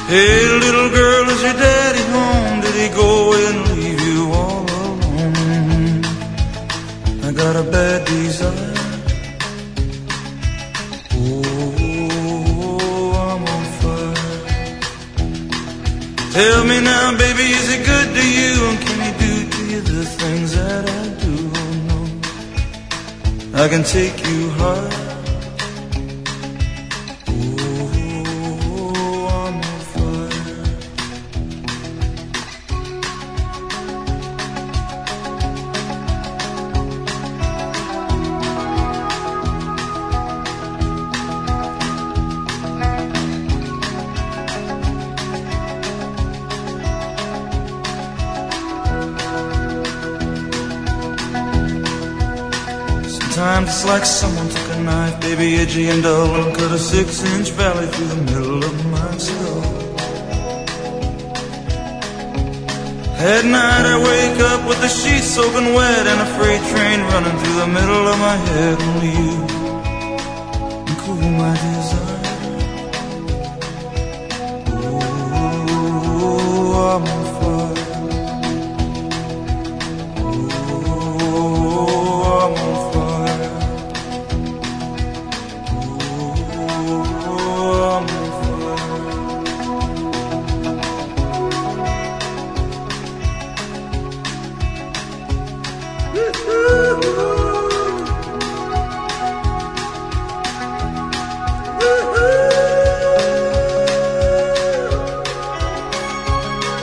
Hey, little girl, is your daddy home? Did he go away and leave you all alone? I got a bad desire. Tell me now, baby, is he good to you? And can he do to you the things that I do? Oh no, I can take you high. Oh, I'm on fire. Sometimes it's like someone took a knife, baby, edgy and dull, and cut a 6-inch valley through the middle of my skull. At night I wake up with the sheets soaking wet and a freight train running through the middle of my head. Only you can cool my desire. Oh, I'm on fire. Oh, I'm on fire.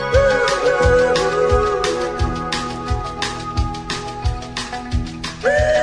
Woo!